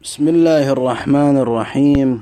بسم الله الرحمن الرحيم،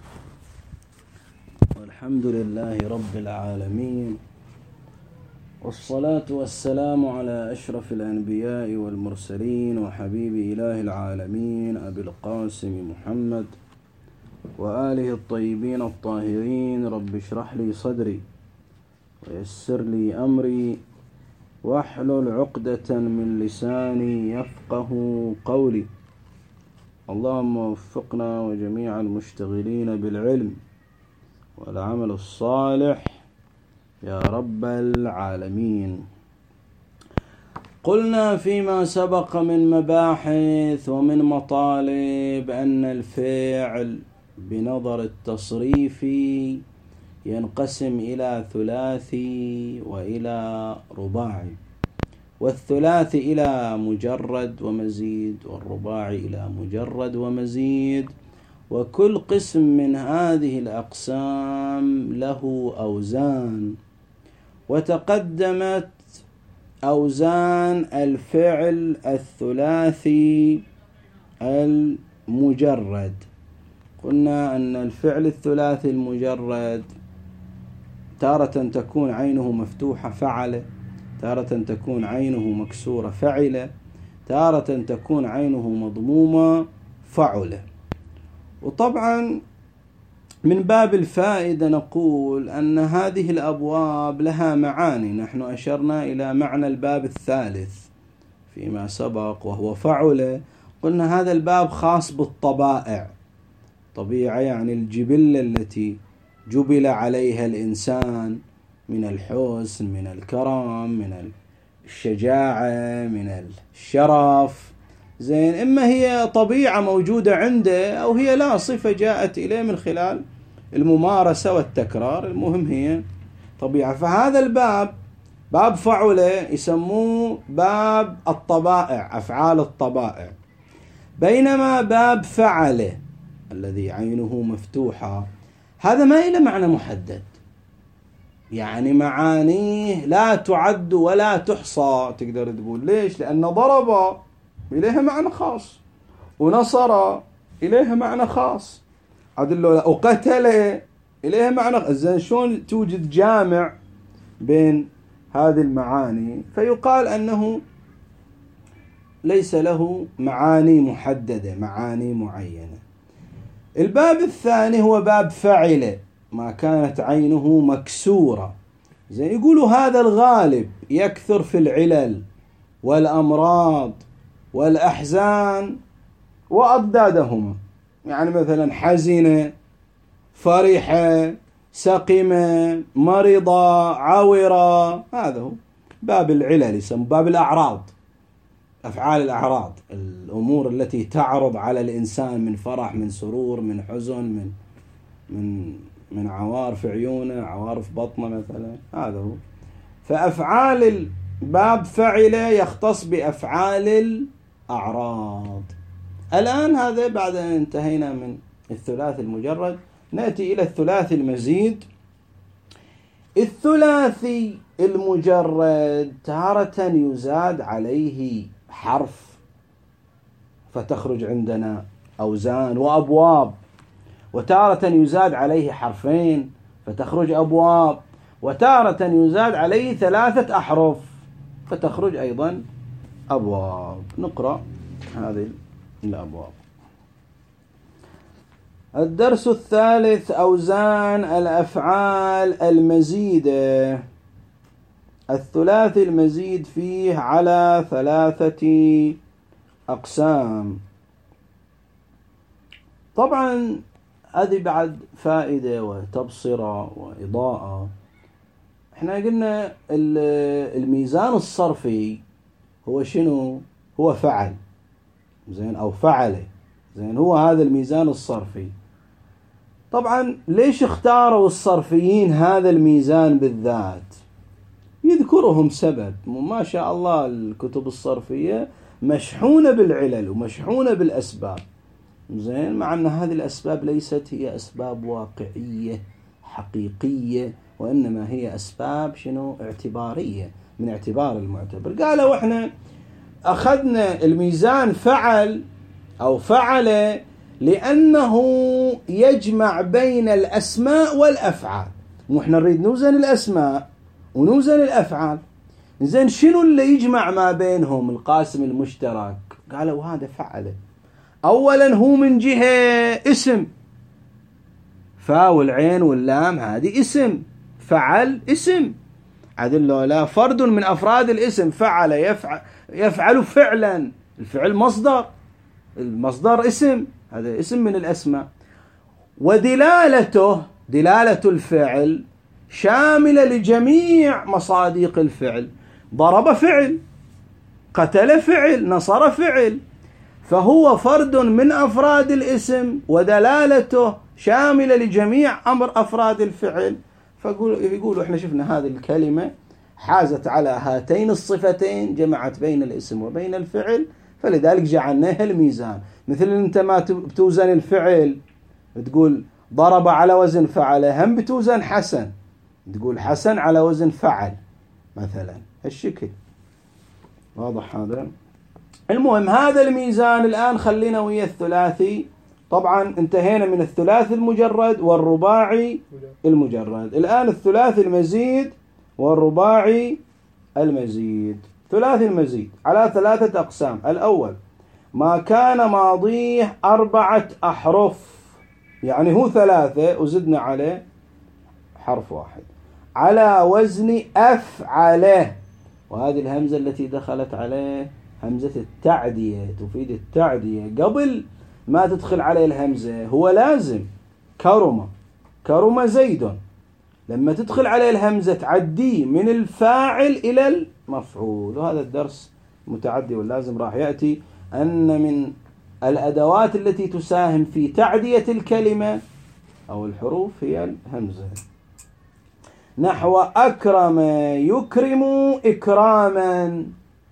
والحمد لله رب العالمين، والصلاة والسلام على أشرف الأنبياء والمرسلين وحبيب إله العالمين أبي القاسم محمد وآله الطيبين الطاهرين. رب اشرح لي صدري ويسر لي أمري واحلل عقدة من لساني يفقه قولي. اللهم وفقنا وجميع المشتغلين بالعلم والعمل الصالح يا رب العالمين. قلنا فيما سبق من مباحث ومن مطالب أن الفعل بنظر التصريف ينقسم إلى ثلاثي وإلى رباعي، والثلاثي إلى مجرد ومزيد، والرباعي إلى مجرد ومزيد، وكل قسم من هذه الأقسام له أوزان. وتقدمت أوزان الفعل الثلاثي المجرد. قلنا أن الفعل الثلاثي المجرد تارة تكون عينه مفتوحة فعل، تارة تكون عينه مكسورة فعل، تارة تكون عينه مضمومة فعل. وطبعا من باب الفائدة نقول أن هذه الأبواب لها معاني. نحن أشرنا إلى معنى الباب الثالث فيما سبق وهو فعل. قلنا هذا الباب خاص بالطبائع، طبيعة يعني الجبلة التي جبل عليها الإنسان من الحسن، من الكرم، من الشجاعة، من الشرف. زين، إما هي طبيعة موجودة عنده أو هي لا، صفة جاءت إليه من خلال الممارسة والتكرار. المهم هي طبيعة. فهذا الباب باب فعل يسموه باب الطبائع، أفعال الطبائع. بينما باب فعل الذي عينه مفتوحة هذا ما إلى معنى محدد، يعني معانيه لا تعد ولا تحصى. تقدر تقول ليش؟ لأن ضرب إليها معنى خاص، ونصر إليها معنى خاص، وقتل إليها معنى. زين، شلون توجد جامع بين هذه المعاني؟ فيقال أنه ليس له معاني محددة، معاني معينة. الباب الثاني هو باب فعل، ما كانت عينه مكسورة. زين، يقولوا هذا الغالب يكثر في العلل والأمراض والأحزان وأضدادهما. يعني مثلا حزنة، فرحة، سقمة، مرضى، عورة. هذا هو باب العلل، يسمى باب الأعراض، أفعال الأعراض، الأمور التي تعرض على الإنسان من فرح، من سرور، من حزن، من عوارف عيونه، عوارف بطنه مثلا. هذا هو. فأفعال الباب فعل يختص بأفعال الأعراض. الآن هذا بعد أن انتهينا من الثلاثي المجرد نأتي إلى الثلاثي المزيد. الثلاثي المجرد تارة يزاد عليه حرف فتخرج عندنا أوزان وأبواب، وتارة يزاد عليه حرفين فتخرج أبواب، وتارة يزاد عليه 3 أحرف فتخرج أيضا أبواب. نقرأ هذه الأبواب. الدرس الثالث: أوزان الأفعال المزيدة. الثلاثي المزيد فيه على 3 أقسام. طبعا هذه بعد فائدة وتبصرة وإضاءة. احنا قلنا الميزان الصرفي هو شنو؟ هو فعل، زين، أو فعله. زين، هو هذا الميزان الصرفي. طبعا ليش اختاروا الصرفيين هذا الميزان بالذات؟ يذكرهم سبب. ما شاء الله الكتب الصرفية مشحونة بالعلل ومشحونة بالأسباب. زين، مع أن هذه الأسباب ليست هي أسباب واقعية حقيقية، وإنما هي أسباب شنو؟ اعتبارية، من اعتبار المعتبر. قالوا احنا أخذنا الميزان فعل أو فعل لأنه يجمع بين الأسماء والأفعال. ونحن نريد نوزن الأسماء ونوزن الأفعال. زين شنو اللي يجمع ما بينهم القاسم المشترك؟ قالوا هذا فعل. أولا هو من جهة اسم، فا والعين واللام هذه اسم، فعل اسم. عدل لا فرد من أفراد الاسم، فعل يفعل فعلا، الفعل مصدر، المصدر اسم، هذا اسم من الأسماء. ودلالته دلالة الفعل شاملة لجميع مصادق الفعل. ضرب فعل، قتل فعل، نصر فعل، فهو فرد من أفراد الاسم ودلالته شاملة لجميع أمر أفراد الفعل. فيقولوا احنا شفنا هذه الكلمة حازت على هاتين الصفتين، جمعت بين الاسم وبين الفعل، فلذلك جعلناها الميزان. مثل انت ما بتوزن الفعل بتقول ضرب على وزن فعل، هم بتوزن حسن تقول حسن على وزن فعل مثلا، هالشكل. واضح هذا؟ المهم هذا الميزان. الآن خلينا ويا الثلاثي. طبعا انتهينا من الثلاثي المجرد والرباعي المجرد. الآن الثلاثي المزيد والرباعي المزيد. ثلاثي المزيد على 3 أقسام. الأول ما كان ماضيه 4 أحرف، يعني هو 3 وزدنا عليه حرف واحد، على وزن أفعله. وهذه الهمزة التي دخلت عليه همزة التعدية، تفيد التعدية. قبل ما تدخل عليه الهمزة هو لازم كرم زيد، لما تدخل عليه الهمزة تعدي من الفاعل إلى المفعول. وهذا الدرس متعدي واللازم راح يأتي أن من الأدوات التي تساهم في تعدية الكلمة أو الحروف هي الهمزة. نحو أكرم يكرم إكراما.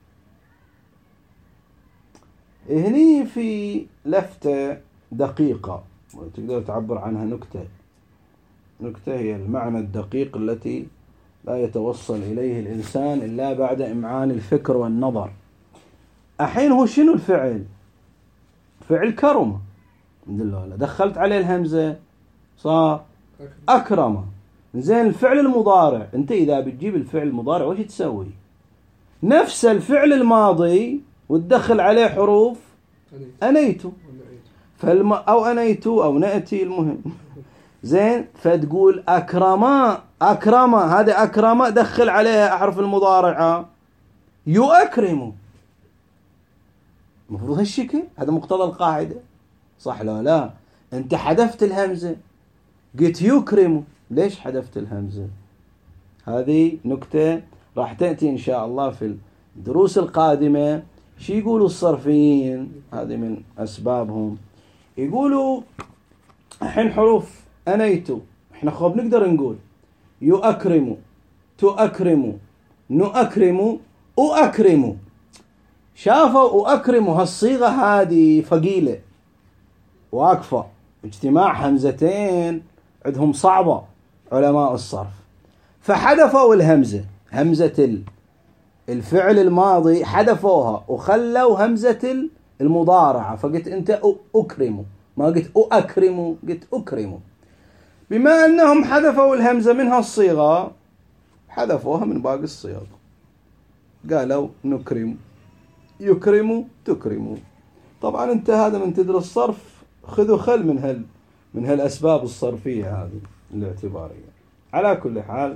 هني في لفتة دقيقة تقدر تعبر عنها نكتة هي المعنى الدقيق التي لا يتوصل إليه الإنسان إلا بعد إمعان الفكر والنظر. الحين هو شنو الفعل؟ فعل كرم، دخلت عليه الهمزة صار أكرم. زين الفعل المضارع، أنت إذا بتجيب الفعل المضارع وش تسوي؟ نفس الفعل الماضي وتدخل عليه حروف أنيت أو أنيت أو نأتي، المهم. زين فتقول أكرما هذا أكرما دخل عليها أحرف المضارعة يؤكرم. المفروض هالشكل، هذا مقتضى القاعدة، صح لا؟ أنت حذفت الهمزة قلت يكرم، ليش حذفت الهمزة؟ هذه نكتة راح تأتي إن شاء الله في الدروس القادمة. شي يقولوا الصرفيين، هذه من أسبابهم، يقولوا الحين حروف أنيتو إحنا خب نقدر نقول يؤكرم، تؤكرم، نؤكرم، أؤكرم. شافوا أؤكرم هالصيغة هذه ثقيلة واقفة، اجتماع همزتين عندهم صعبة علماء الصرف، فحذفوا الهمزة، همزة الفعل الماضي حذفوها وخلوا همزة المضارعة، فقلت أنت أكرم، ما قلت أكرم، قلت أكرم. بما أنهم حذفوا الهمزة من هالصيغة حذفوها من باقي الصيغ، قالوا نكرم، يكرم، تكرم. طبعا أنت هذا من تدرس صرف خذوا خل من هالأسباب الصرفية هذه الاعتبارية. على كل حال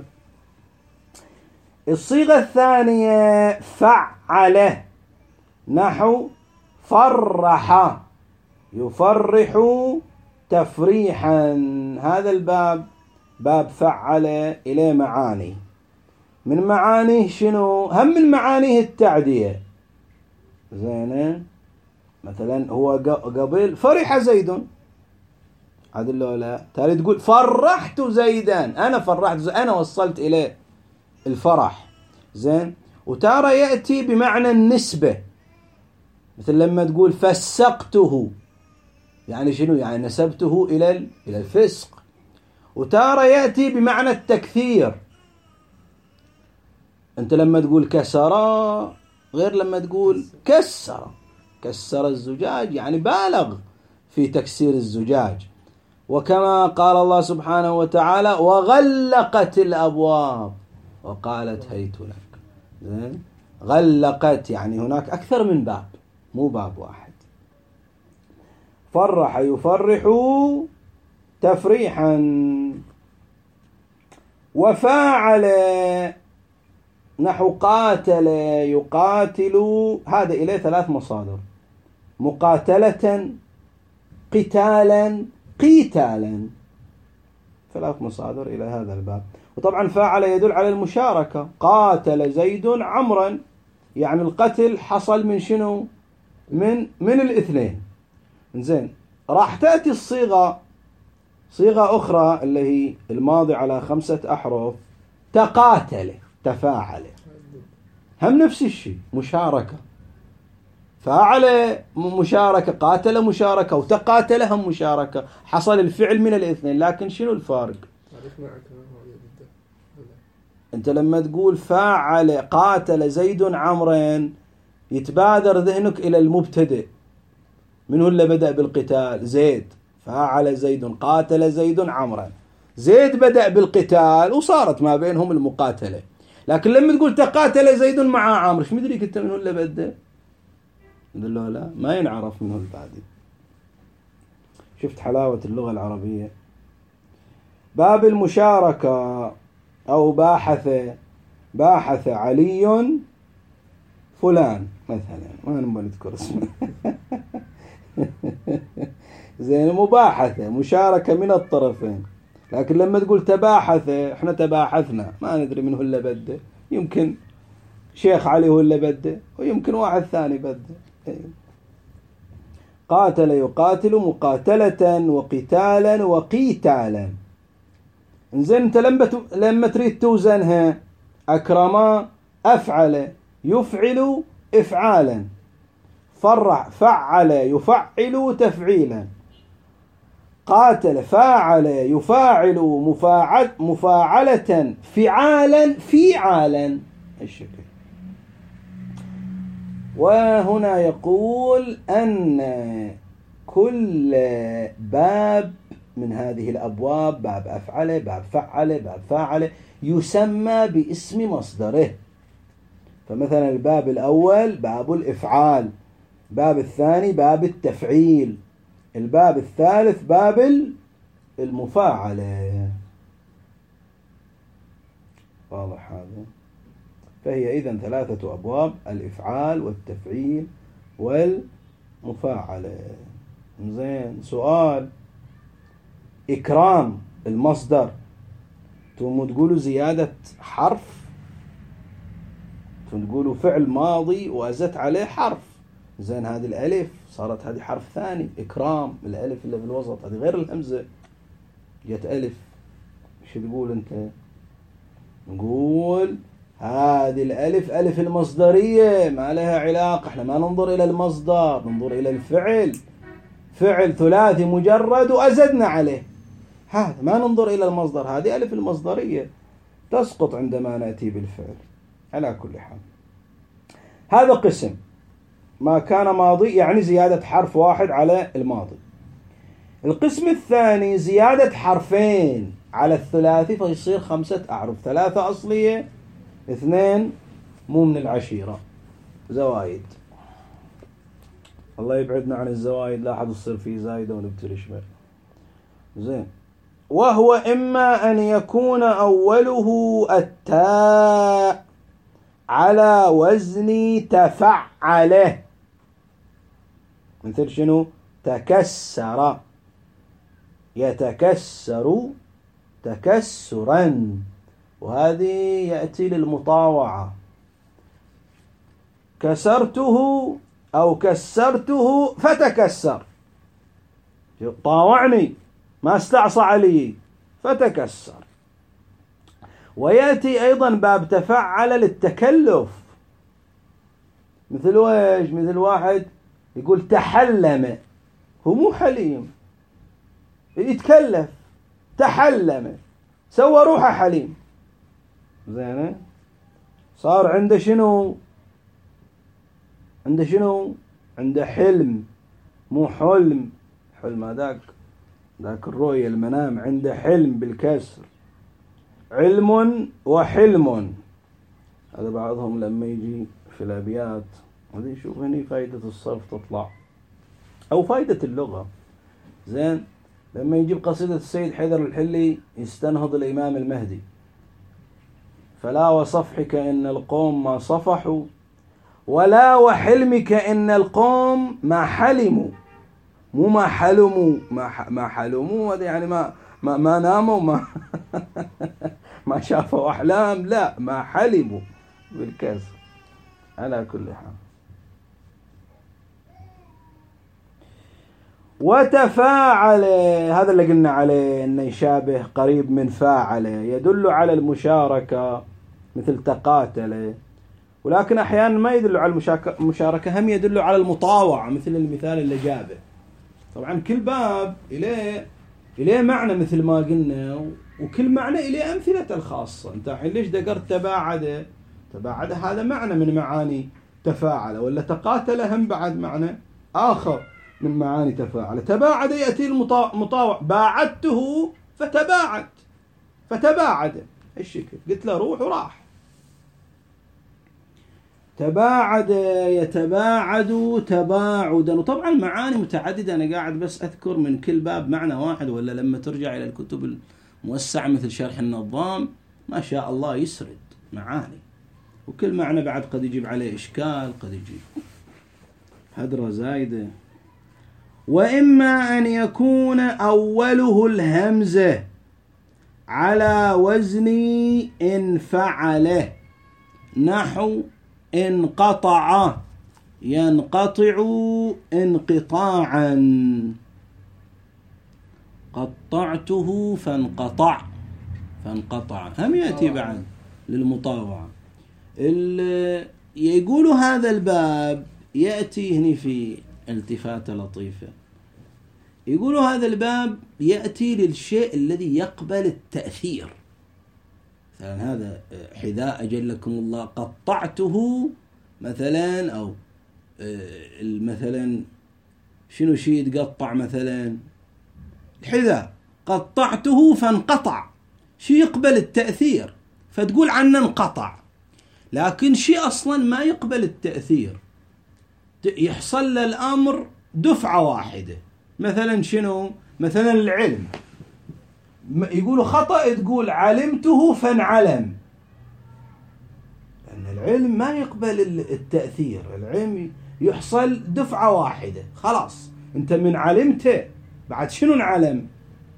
الصيغة الثانية فعله، نحو فرح، يفرح تفريحا. هذا الباب باب فعل إليه معاني، من معانيه شنو؟ هم من معانيه التعدية. زين مثلا هو قبل فرح زيد، عدل ولا تالي تقول فرحت زيدا، أنا فرحت زيدا، أنا وصلت إليه الفرح. زين وتارى يأتي بمعنى النسبة، مثل لما تقول فسقته، يعني شنو؟ يعني نسبته إلى الفسق. وتارى يأتي بمعنى التكثير، أنت لما تقول كسر غير لما تقول كسر الزجاج، يعني بالغ في تكسير الزجاج. وكما قال الله سبحانه وتعالى وغلقت الأبواب وقالت هيت لك. غلقت يعني هناك أكثر من باب، مو باب واحد. فرح يفرح تفريحا. وفاعل نحو قاتل يقاتل، هذا إليه 3 مصادر: مقاتلة، قتالا، قيتالا. 3 مصادر إلى هذا الباب. وطبعا فاعل يدل على المشاركة. قاتل زيد عمرا، يعني القتل حصل من شنو؟ من الاثنين. زين، راح تأتي الصيغة، صيغة أخرى اللي هي الماضي على 5 أحرف: تقاتل، تفاعل، هم نفس الشيء، مشاركة. فاعل مشاركة، قاتل مشاركة، وتقاتل هم مشاركة، حصل الفعل من الاثنين. لكن شنو الفارق؟ انت لما تقول فاعل قاتل زيد عمرا يتبادر ذهنك الى المبتدئ. من هو اللي بدأ بالقتال؟ زيد. فاعل زيد، قاتل زيد عمرا، زيد بدأ بالقتال وصارت ما بينهم المقاتلة. لكن لما تقول تقاتل زيد مع عمرو، ايش مدريك انت من هو اللي بدأ؟ لا، ما ينعرف منه البادئ. شفت حلاوة اللغة العربية. باب المشاركة أو باحث علي فلان مثلا، ما نبغى نذكر اسمه. زين، مباحثة، مشاركة من الطرفين. لكن لما تقول تباحث، احنا تباحثنا، ما ندري من هو اللي بدأ. يمكن شيخ علي هو اللي بدأ، ويمكن واحد ثاني بدأ. قاتل يقاتل، مقاتلة، وقتالا، وقيتالا. انزين، انت لما تريد توزنها: أكرما أفعل، يفعل إفعالا، فرع فعل يفعل تفعيلا، قاتل فاعل يفاعل مفاعلة، فعالا فيعالا. الشكل. وهنا يقول أن كل باب من هذه الأبواب، باب أفعل، باب فعل، باب فاعل، يسمى باسم مصدره. فمثلا الباب الأول باب الإفعال، الباب الثاني باب التفعيل، الباب الثالث باب المفاعلة. واضح هذا؟ فهي إذن 3 أبواب: الإفعال والتفعيل والمفاعلة. زين، سؤال: إكرام المصدر تقولوا زيادة حرف، تقولوا فعل ماضي وأزت عليه حرف. زين، هذه الألف صارت هذه حرف ثاني. إكرام، الألف اللي في الوسط هذه غير الهمزة، جت ألف. ايش تقول أنت؟ نقول هذه الألف ألف المصدرية، ما لها علاقة. احنا ما ننظر إلى المصدر، ننظر إلى الفعل. فعل ثلاثي مجرد وأزدنا عليه، هذا ما ننظر إلى المصدر. هذه ألف المصدرية تسقط عندما نأتي بالفعل. على كل حال، هذا قسم ما كان ماضي، يعني زيادة حرف واحد على الماضي. القسم الثاني زيادة حرفين على الثلاثي، فيصير 5 أحرف: 3 أصلية، 2 مو من العشيرة، زوايد. الله يبعدنا عن الزوايد، لا أحد يصير فيه زايدة ونبتلش به. زين، وهو إما أن يكون أوله التاء على وزن تفعله، مثل شنو؟ تكسر، يتكسر تكسرا، وهذه يأتي للمطاوعة. كسرته أو كسرته فتكسر، طاوعني، ما استعصى علي فتكسر. ويأتي أيضا باب تفعل للتكلف، مثل ويش؟ مثل واحد يقول تحلم، هو مو حليم، يتكلف، تحلم، سوى روحه حليم. زين، صار عنده شنو؟ عنده حلم، مو حلم. حلم ذاك الرؤية المنام عنده حلم بالكسر، علم وحلم. هذا بعضهم لما يجي في الأبيات هذا يشوف هني فائدة الصرف تطلع أو فائدة اللغة. زين لما يجيب قصيدة السيد حيدر الحلي يستنهض الإمام المهدي، فلا وصفحك إن القوم ما صفحوا ولا وحلمك إن القوم ما حلموا. مو ما حلموا، ما حلموا هذا يعني ما ناموا ما شافوا أحلام، لا ما حلموا بالكسر. على كل حال وتفاعل، هذا اللي قلنا عليه انه يشابه قريب من فاعل، يدل على المشاركة مثل تقاتل، ولكن احيانا ما يدل على المشاركة، هم يدل على المطاوعة مثل المثال اللي جابه. طبعا كل باب إليه معنى مثل ما قلنا، وكل معنى إليه أمثلة الخاصة. انت الحين ليش ذكرت تباعد هذا معنى من معاني تفاعل، ولا تقاتل هم بعد معنى آخر من معاني تفاعل. تباعد يأتي المطاوع، باعدته فتباعد الشكل، قلت له روح وراح. تباعد يتباعد تباعدا، وطبعا معاني متعددة. أنا قاعد بس أذكر من كل باب معنى واحد، ولا لما ترجع إلى الكتب الموسعة مثل شرح النظام ما شاء الله يسرد معاني، وكل معنى بعد قد يجيب عليه إشكال، قد يجيب هدرة زايدة. وإما أن يكون أوله الهمزة على وزن انفعله، نحو انقطع ينقطع انقطاعا، قطعته فانقطع هم يأتي بعد للمطاوعة. يقول هذا الباب يأتي هنا في التفاتة لطيفة، يقول هذا الباب يأتي للشيء الذي يقبل التأثير. مثلا هذا حذاء أجلكم الله قطعته مثلا، أو مثلا شنو شيء يتقطع مثلا الحذاء، قطعته فانقطع، شيء يقبل التأثير فتقول عنه انقطع. لكن شيء أصلا ما يقبل التأثير يحصل له الأمر دفعة واحدة، مثلا شنو؟ مثلا العلم، يقولوا خطأ تقول علمته فانعلم، لأن العلم ما يقبل التأثير، العلم يحصل دفعة واحدة خلاص. أنت من علمته بعد شنو انعلم؟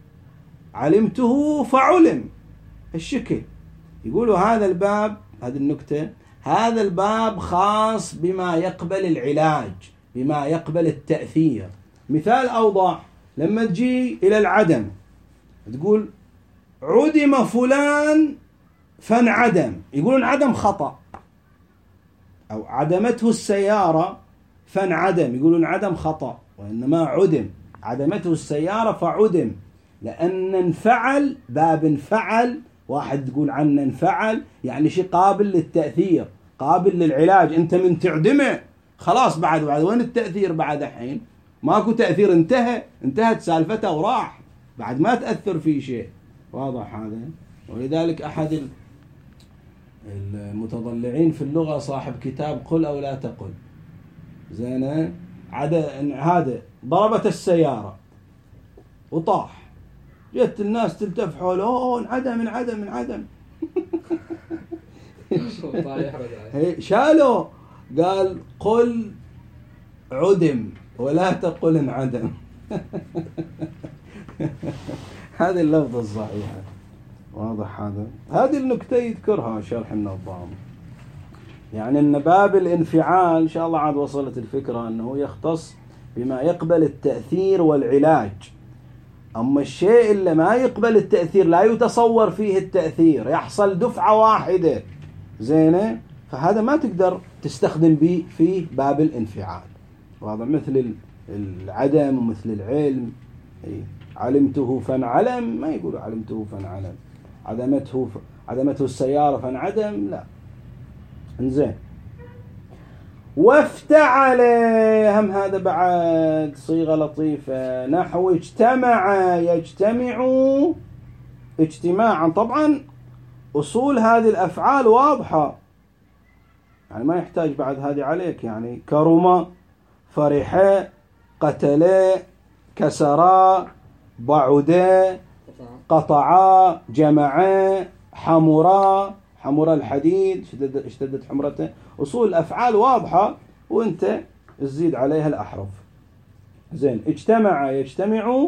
علمته فعلم الشكل. يقولوا هذا الباب، هذه النكتة، هذا الباب خاص بما يقبل العلاج، بما يقبل التأثير. مثال أوضح، لما تجي إلى العدم تقول عدم فلان فانعدم، يقولون عدم خطأ، أو عدمته السيارة فانعدم، يقولون عدم خطأ، وإنما عدم، عدمته السيارة فعدم، لأن انفعل، باب انفعل، واحد تقول عنه انفعل يعني شيء قابل للتأثير، قابل للعلاج. أنت من تعدمه خلاص، بعد وين التأثير؟ بعد الحين ماكو تأثير، انتهت سالفته وراح، بعد ما تأثر في شيء. واضح هذا؟ ولذلك أحد المتضلعين في اللغة صاحب كتاب قل أو لا تقل، زين، هذا ضربت السيارة وطاح، جت الناس تلتف حوله، انعدم شالوا، قال قل عدم ولا تقل انعدم. هذه اللفظة الصحيحة. واضح هذا؟ هذه النكتة يذكرها شرح النظام، يعني ان باب الانفعال ان شاء الله عاد وصلت الفكرة انه يختص بما يقبل التأثير والعلاج. اما الشيء اللي ما يقبل التأثير، لا يتصور فيه التأثير، يحصل دفعة واحدة، زينة، فهذا ما تقدر تستخدم به في باب الانفعال. وهذا مثل العدم ومثل العلم، علمته فانعلم، ما يقولوا علمته فانعلم، عدمته السيارة فانعدم، لا. انزين. وافتعل هم هذا بعد صيغة لطيفة، نحو اجتمع يجتمع اجتماعا. طبعا أصول هذه الأفعال واضحة، يعني ما يحتاج بعد هذه عليك. يعني كرم، فرح، قتل، كسر، بعد، قطع، جمع، حمر، حمر الحديد، اشتدت حمرته. أصول الأفعال واضحة، وانت تزيد عليها الأحرف. زين. اجتمع يجتمع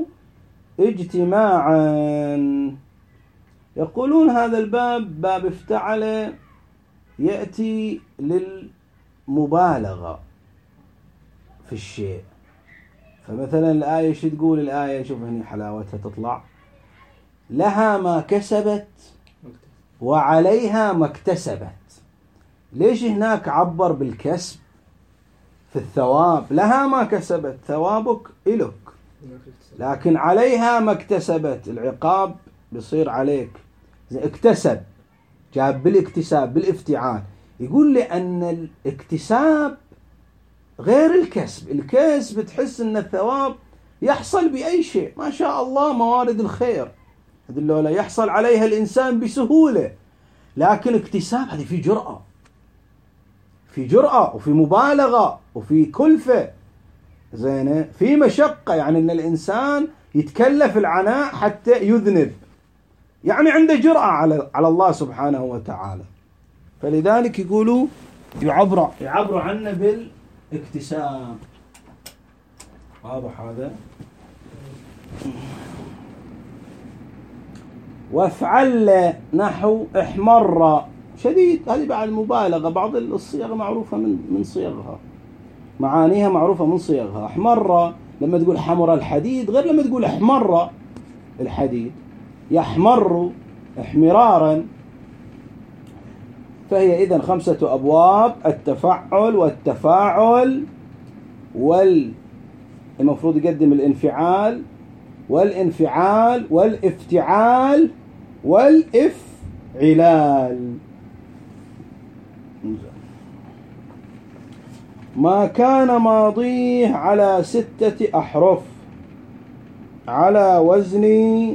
اجتماعا. يقولون هذا الباب باب افتعل يأتي للمبالغة في الشيء. فمثلا الآية شو تقول الآية؟ شوف هني حلاوتها تطلع: لها ما كسبت وعليها ما اكتسبت. ليش هناك عبر بالكسب في الثواب؟ لها ما كسبت، ثوابك إلك، لكن عليها ما اكتسبت، العقاب بيصير عليك. اكتسب، جاب بالاكتساب بالافتعال. يقول لي أن الاكتساب غير الكسب. الكسب تحس أن الثواب يحصل بأي شيء، ما شاء الله موارد الخير هذه يحصل عليها الإنسان بسهولة. لكن اكتساب هذه في جرأة، في جرأة وفي مبالغة وفي كلفة، زينة، في مشقة. يعني أن الإنسان يتكلف العناء حتى يذنب، يعني عنده جرأة على الله سبحانه وتعالى. فلذلك يقولوا يعبروا عنه بالاكتساب. واضح هذا؟ وافعل نحو احمر شديد. هذه بعد المبالغة، بعض الصيغ معروفة من صيغها، معانيها معروفة من صيغها. احمر لما تقول حمر الحديد غير لما تقول احمر الحديد. يحمر احمرارا. فهي إذن 5 أبواب: التفعل والتفاعل، المفروض يقدم الانفعال والانفعال والافتعال والافعلال. ما كان ماضيه على 6 أحرف على وزن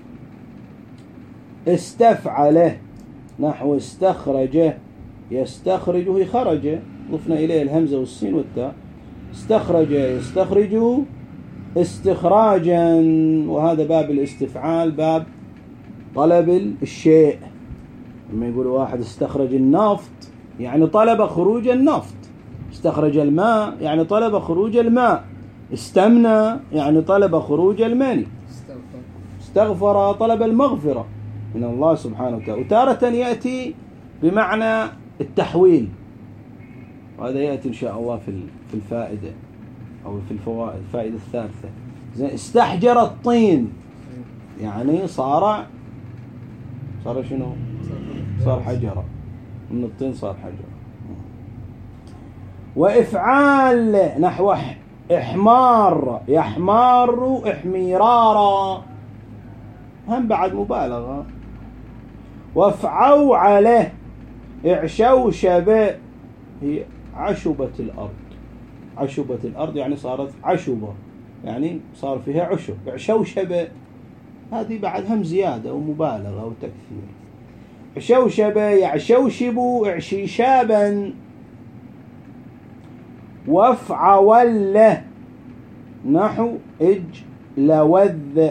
استفعله، نحو استخرجه يستخرجه، خرج ضفنا إليه الهمزة والسين والتاء. استخرج يستخرج استخراجا. وهذا باب الاستفعال، باب طلب الشيء. لما يقول واحد استخرج النفط يعني طلب خروج النفط. استخرج الماء يعني طلب خروج الماء. استمنى يعني طلب خروج المني. استغفر طلب المغفرة من الله سبحانه وتعالى. وتارة يأتي بمعنى التحويل، وهذا يأتي إن شاء الله في الفائدة أو في الفوائد، الفائدة الثالثة. استحجر الطين يعني صار شنو؟ صار حجرة، من الطين صار حجرة. وإفعال نحو إحمار يحمار إحميرارا، هم بعد مبالغة. وافعوا عليه اعشوشب، هي عشبة الأرض. عشبة الأرض يعني صارت عشبة، يعني صار فيها عشب. اعشوشب هذه بعد هم زيادة ومبالغة وتكثير. عشوشب يعشوشب اعشيشابا. وافعول نحو اجلوذ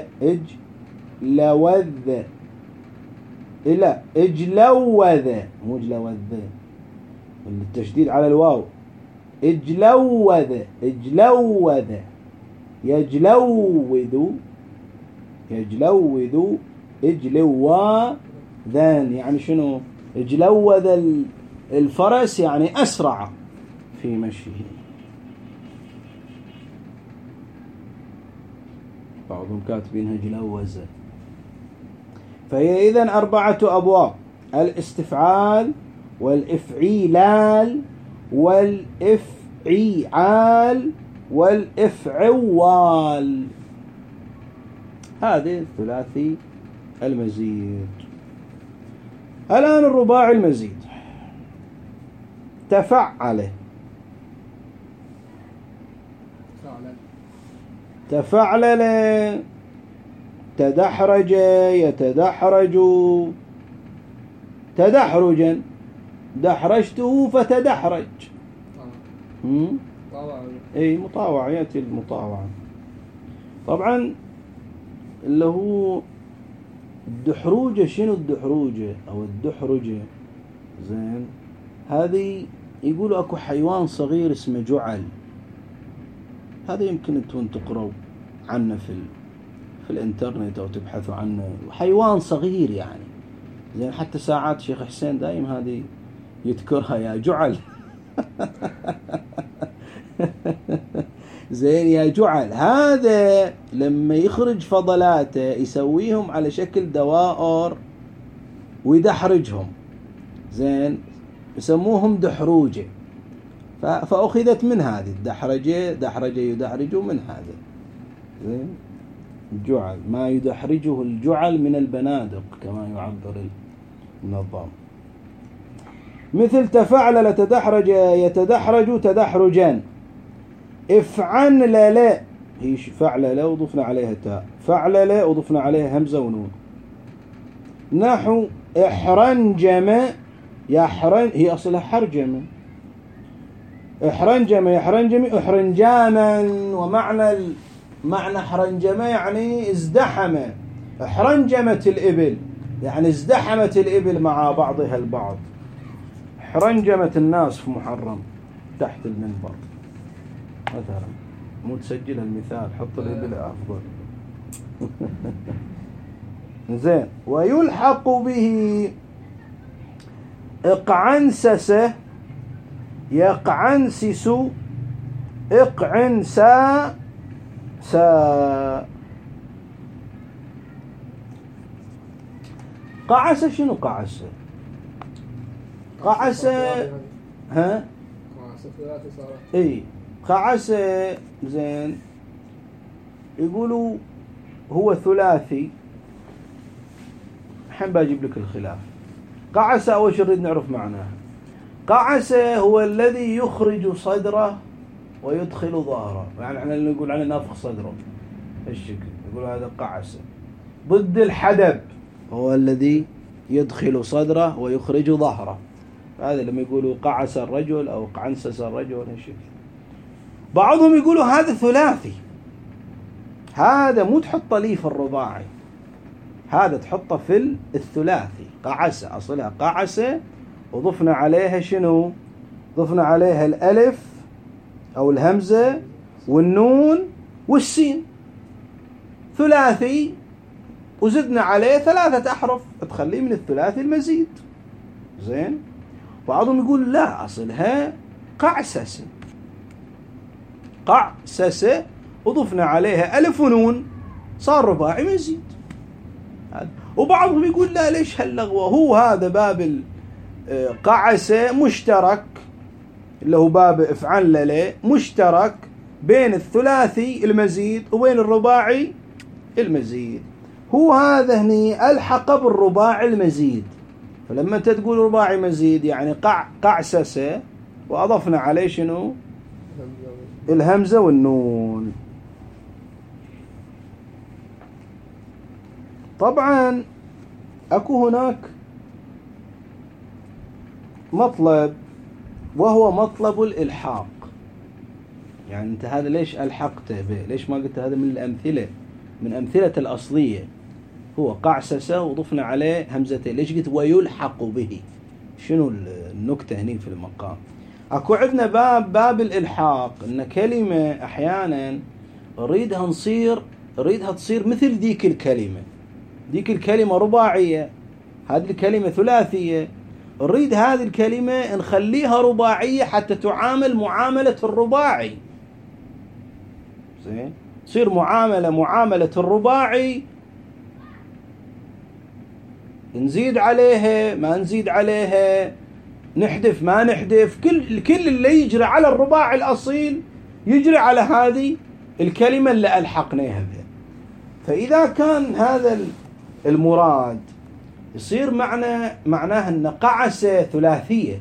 اجلوذ إلى اجلوذ، مو اجلوذ، التشديد على الواو. اجلوذ اجلوذ يجلوذ يجلوذ اجلوذان يعني شنو؟ اجلوذ الفرس يعني أسرع في مشيه. بعضهم كاتبينها جلوزة. فهي إذن 4 أبواب: الاستفعال والإفعيلال والإفعيعال والإفعوال. هذه الثلاثي المزيد. الآن الرباعي المزيد: تفعله تفعلل، تدحرج، يتدحرج، تدحرجا، دحرجته فتدحرج. اي مطاوعة، يأتي المطاوعة. طبعا اللي هو الدحروجة، شنو الدحروجة أو الدحرجة؟ زين، هذه يقولوا أكو حيوان صغير اسمه جعل، هذا يمكن أنتم تقرأوا عنه في الإنترنت أو تبحثوا عنه. حيوان صغير يعني، زين، حتى ساعات شيخ حسين دايم هذه يذكرها، يا جعل. زين، يا جعل. هذا لما يخرج فضلاته يسويهم على شكل دوائر ويدحرجهم، زين، يسموهم دحروجة. فأخذت من هذه الدحرجة، دحرجة يدحرج من هذا، زين، الجعل، ما يدحرجه الجعل من البنادق كما يعبر النظام. مثل تفعلل، تدحرج، يتدحرج، تدحرجان. افعلل، هي فعلل وضفنا عليها تاء، فعلل وضفنا عليها همزة ونون. نحو احرنجم، يحرن، هي أصلها حرجم، احرنجم، يحرنجم، احرنجاما. معنى احرنجم يعني ازدحم، احرنجمت الإبل يعني ازدحمت الإبل مع بعضها البعض. احرنجمت الناس في محرم تحت المنبر مثلا، مو تسجل المثال، حط الإبل أفضل. زين. ويلحق به اقعنسس، يقعنسس، اقعنسا، قعس. شنو قعس؟ قعس، ها، اي قعس. زين، يقولوا هو ثلاثي. الحين بجيب لك الخلاف. قعس أول شيء نريد نعرف معناه. قعس هو الذي يخرج صدره ويدخل ظهره، يعني احنا نقول عنه نافخ صدره الشكل، يقول هذا قعس. ضد الحدب هو الذي يدخل صدره ويخرج ظهره، هذا لما يقولوا قعس الرجل أو قعنسس الرجل الشكل. بعضهم يقولوا هذا ثلاثي، هذا مو تحطه لي في الرباعي، هذا تحطه في الثلاثي. قعس أصلها قعس، وضفنا عليها شنو؟ ضفنا عليها الألف أو الهمزة والنون والسين، ثلاثي، وزدنا عليه 3 أحرف تخليه من الثلاثي المزيد. زين. بعضهم يقول لا، أصلها قعسس، قعسس، وضفنا عليها ألف ونون صار رباعي مزيد. وبعضهم يقول لا، ليش هاللغوة؟ هو هذا باب قعس مشترك، اللي هو باب افعلل مشترك بين الثلاثي المزيد وبين الرباعي المزيد. هو هذا هني ألحق بالرباعي المزيد، فلما انت تقول رباعي مزيد يعني قعسس، وأضفنا عليه شنو؟ الهمزة والنون. طبعا أكو هناك مطلب، وهو مطلب الإلحاق. يعني أنت هذا ليش ألحقته به؟ ليش ما قلت هذا من الأمثلة، من أمثلة الأصلية؟ هو قعسسة وضفنا عليه همزتين، ليش قلت ويلحق به؟ شنو النكتة هني في المقام؟ أكو عندنا باب الإلحاق، إن كلمة أحيانا نريدها تصير مثل ذيك الكلمة. ذيك الكلمة رباعية، هذه الكلمة ثلاثية، نريد هذه الكلمة نخليها رباعية حتى تعامل معاملة الرباعي. زين، تصير معاملة الرباعي، نزيد عليها ما نزيد عليها، نحذف ما نحذف، كل اللي يجري على الرباعي الأصيل يجري على هذه الكلمة اللي ألحقناها بها. فإذا كان هذا المراد يصير معناه أن قعس ثلاثية،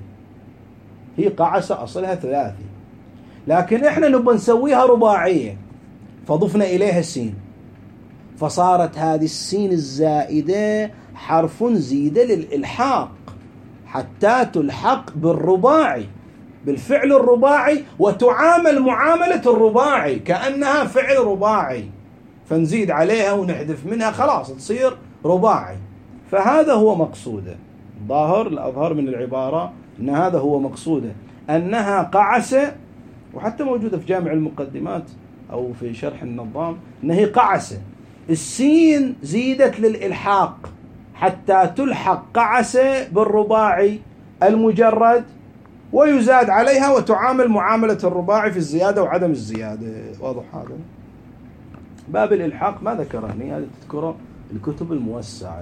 هي قعس أصلها ثلاثي، لكن إحنا نبغى نسويها رباعية، فضفنا إليها السين، فصارت هذه السين الزائدة حرف زيد للإلحاق حتى تلحق بالرباعي، بالفعل الرباعي، وتعامل معاملة الرباعي كأنها فعل رباعي، فنزيد عليها ونحذف منها خلاص تصير رباعي. فهذا هو مقصوده، الأظهر من العبارة أن هذا هو مقصوده، أنها قعسة، وحتى موجودة في جامع المقدمات أو في شرح النظام أنها قعسة، السين زيدت للإلحاق حتى تلحق قعسة بالرباعي المجرد، ويزاد عليها وتعامل معاملة الرباعي في الزيادة وعدم الزيادة. واضح هذا؟ باب الإلحاق ما ذكرني، هذا تذكره الكتب الموسعة.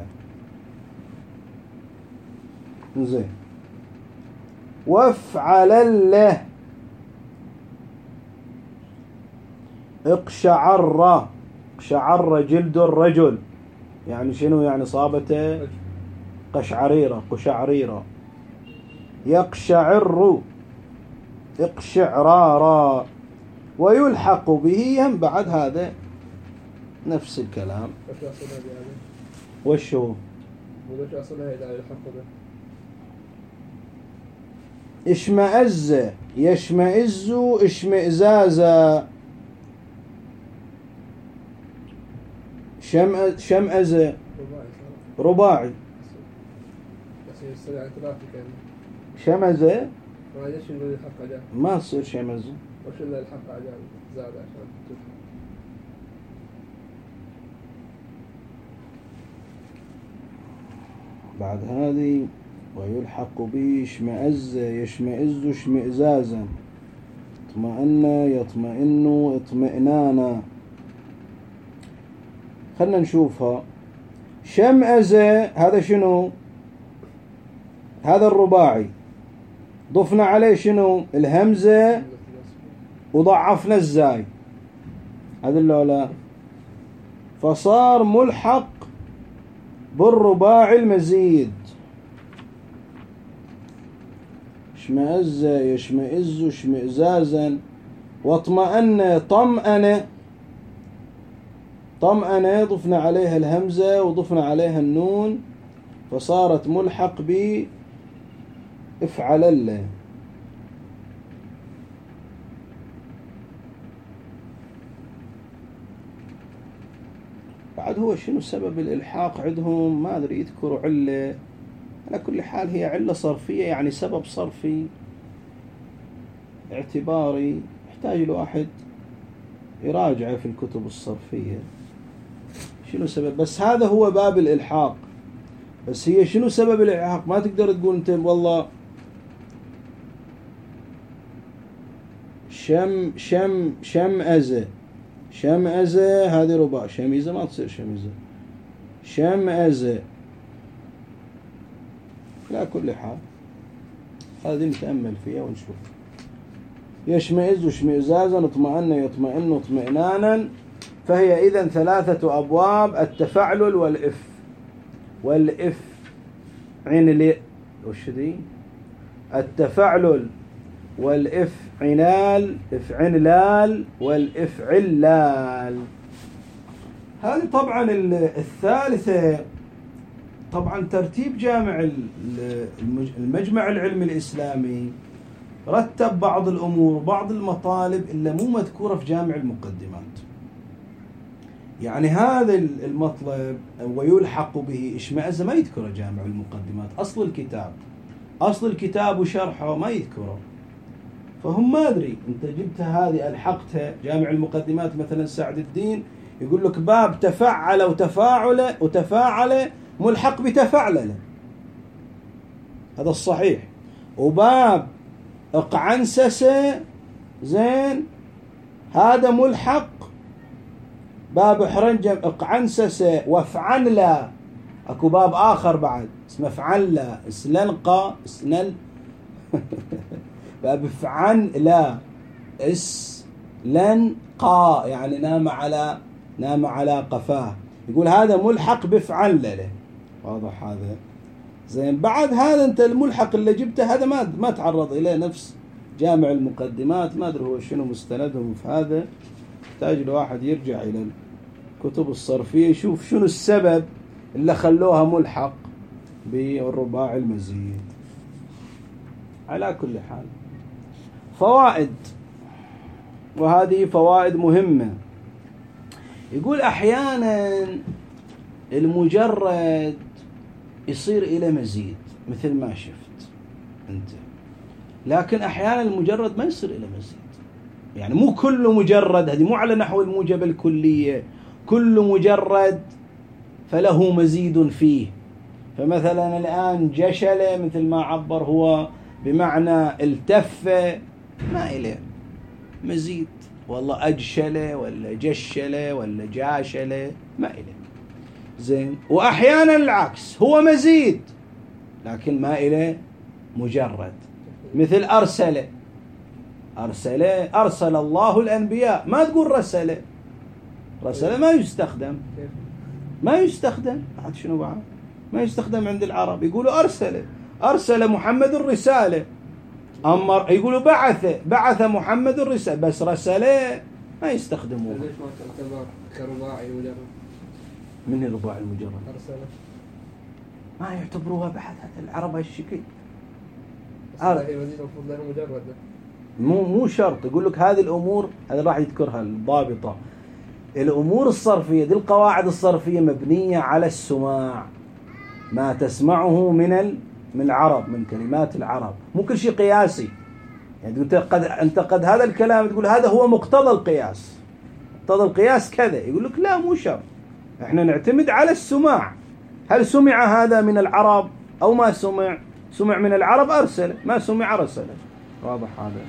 زين. وافعل له اقشعر جلد الرجل، يعني شنو؟ يعني صابته قشعريرة. يقشعر اقشعرارا، ويلحق به هم بعد هذا نفس الكلام. وش هو؟ اشمئز يشمئز اشمئزازا، شمئز رباعي، شمز ما تصير شمز. وش اللي الحق عجال زاد عشان تفهم؟ بعد هذه ويلحق به اشمئز يشمئز اشمئزازا، اطمئن يطمئن اطمئنانا. خلنا نشوفها. شمئز هذا شنو؟ هذا الرباعي، ضفنا عليه شنو؟ الهمزة وضعفنا الزاي، هذا اللولا، فصار ملحق بالرباعي المزيد. اشمئز يشمئز اشمئزازا، واطمأن طمأن ضفنا عليها الهمزة وضفنا عليها النون، فصارت ملحق بافعل الله. بعد هو شنو سبب الإلحاق عندهم؟ ما أدري، يذكروا علة، على كل حال هي علة صرفية، يعني سبب صرفي اعتباري يحتاج الواحد يراجع في الكتب الصرفية شنو سبب. بس هذا هو باب الإلحاق. بس هي شنو سبب الإلحاق؟ ما تقدر تقول أنت والله شمأزة هذه رباع، شميزة ما تصير شميزة، شمأزة. لا كل حال هذه نتأمل فيها ونشوف. يشمئز اشمئزازا، اطمئن يطمئن اطمئنانا. فهي إذن 3 أبواب: التفعلل والإف عنل، وش دي؟ التفعلل والإفعنال، إفعنلال والإفعلال. هذه طبعا الثالثة. طبعا ترتيب جامع المجمع العلمي الإسلامي رتب بعض الأمور وبعض المطالب اللي مو مذكورة في جامع المقدمات. يعني هذا المطلب ويلحق به اشمئز ما يذكره جامع المقدمات، أصل الكتاب وشرحه ما يذكره. فهم ما أدري أنت جبتها هذه ألحقتها جامع المقدمات، مثلا سعد الدين يقول لك باب تفعل وتفاعل ملحق بتفعلل، هذا الصحيح. وباب اقعنسس زين هذا ملحق، باب حرنجم اقعنسس وافعنلا، اكو باب آخر بعد اسمه فعنلا، اسلنقا اسنل باب فعنلا اسلنقا، يعني نام على قفاه، يقول هذا ملحق بفعنلله. واضح هذا؟ زين. بعد هذا انت الملحق اللي جبته هذا ما تعرض اليه نفس جامع المقدمات، ما ادري هو شنو مستندهم في هذا، يحتاج الواحد يرجع إلى الكتب الصرفية يشوف شنو السبب اللي خلوها ملحق بالرباعي المزيد. على كل حال فوائد، وهذه فوائد مهمة. يقول أحيانا المجرد يصير إلى مزيد مثل ما شفت أنت، لكن أحيانا المجرد ما يصير إلى مزيد. يعني مو كل مجرد، هذه مو على نحو الموجبة الكلية، كل مجرد فله مزيد فيه. فمثلا الآن جشل مثل ما عبر هو بمعنى التف، ما إليه مزيد. والله أجشل ولا جشل ولا جاشل ما إليه. زين. وأحيانا العكس، هو مزيد لكن ما إليه مجرد، مثل أرسل. أرسل الله الأنبياء، ما تقول رسل. رسل ما يستخدم، ما يستخدم. بعد شنو بعد؟ ما يستخدم عند العرب. يقولوا أرسل محمد الرسالة. أمر يقولوا بعث محمد الرسالة، بس رسالة ما يستخدموه. ليش ما تعتبر كرباعي مجرد؟ من الرباعي المجرد أرسل ما يعتبروها بعد. هذا العرب هالشكل. هي مزيد المفروض له مجرد. مو شرط. يقول لك هذه الأمور، هذا راح يذكرها الضابطة. الأمور الصرفية دي، القواعد الصرفية مبنية على السماع، ما تسمعه من العرب، من كلمات العرب. مو كل شيء قياسي. يعني أنت قد هذا الكلام تقول هذا هو مقتضى القياس، مقتضى القياس كذا. يقول لك لا، مو شرط. احنا نعتمد على السماع. هل سمع هذا من العرب أو ما سمع؟ سمع من العرب أرسل، ما سمع رسل. واضح هذا؟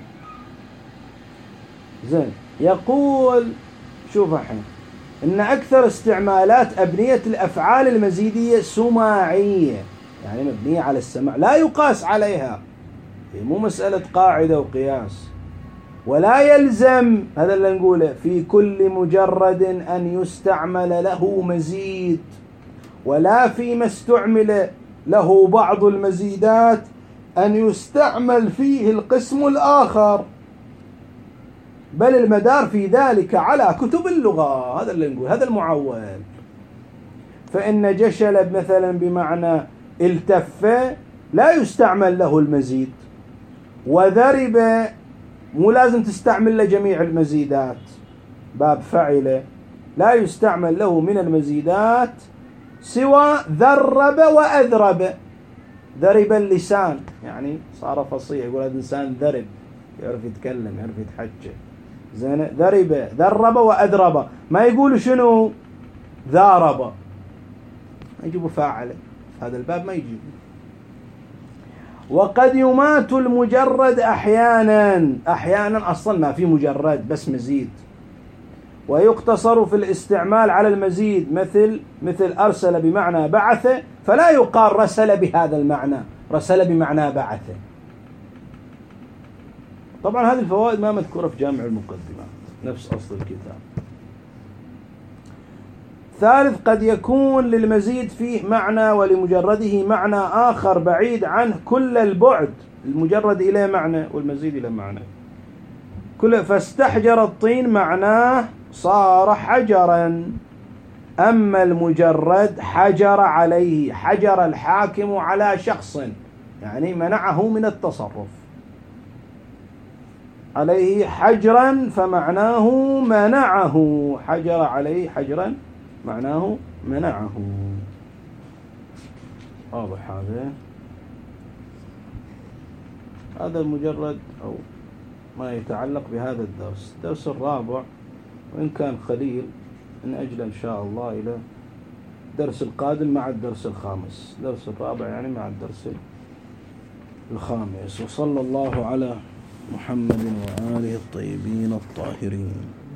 زين. يقول شوف الحين إن أكثر استعمالات أبنية الأفعال المزيدية سماعية، يعني مبنية على السماع، لا يقاس عليها. مو مسألة قاعدة وقياس. ولا يلزم، هذا اللي نقوله، في كل مجرد أن يستعمل له مزيد، ولا فيما استعمل له بعض المزيدات أن يستعمل فيه القسم الآخر، بل المدار في ذلك على كتب اللغة. هذا اللي نقول، هذا المعول. فإن جشل مثلا بمعنى التف لا يستعمل له المزيد، وذرب مو لازم تستعمل له جميع المزيدات. باب فعل لا يستعمل له من المزيدات سوى ذرب وأذرب. ذرب اللسان، يعني صار فصيح، يقول هذا الإنسان ذرب، يعرف يتكلم، يعرف يتحجى. زين. ذرب وأذرب. ما يقول شنو ذارب، ما يجيبوا فاعل. هذا الباب ما يجيب. وقد يمات المجرد أحيانا أصلا ما في مجرد بس مزيد، ويقتصر في الاستعمال على المزيد، مثل أرسل بمعنى بعث، فلا يقال رسل بهذا المعنى، رسل بمعنى بعث. طبعا هذه الفوائد ما مذكورة في جامع المقدمات، نفس أصل الكتاب. ثالث، قد يكون للمزيد فيه معنى ولمجرده معنى آخر بعيد عنه كل البعد. المجرد إلى معنى والمزيد إلى معنى. فاستحجر الطين معناه صار حجرا، أما المجرد حجر عليه، حجر الحاكم على شخص، يعني منعه من التصرف عليه حجرا، فمعناه منعه. حجر عليه حجرا معناه منعه. واضح هذا المجرد أو ما يتعلق بهذا الدرس الرابع، وإن كان قليل، من أجل إن شاء الله إلى الدرس القادم مع الدرس الخامس. الدرس الرابع يعني مع الدرس الخامس. وصلى الله على محمد وآله الطيبين الطاهرين.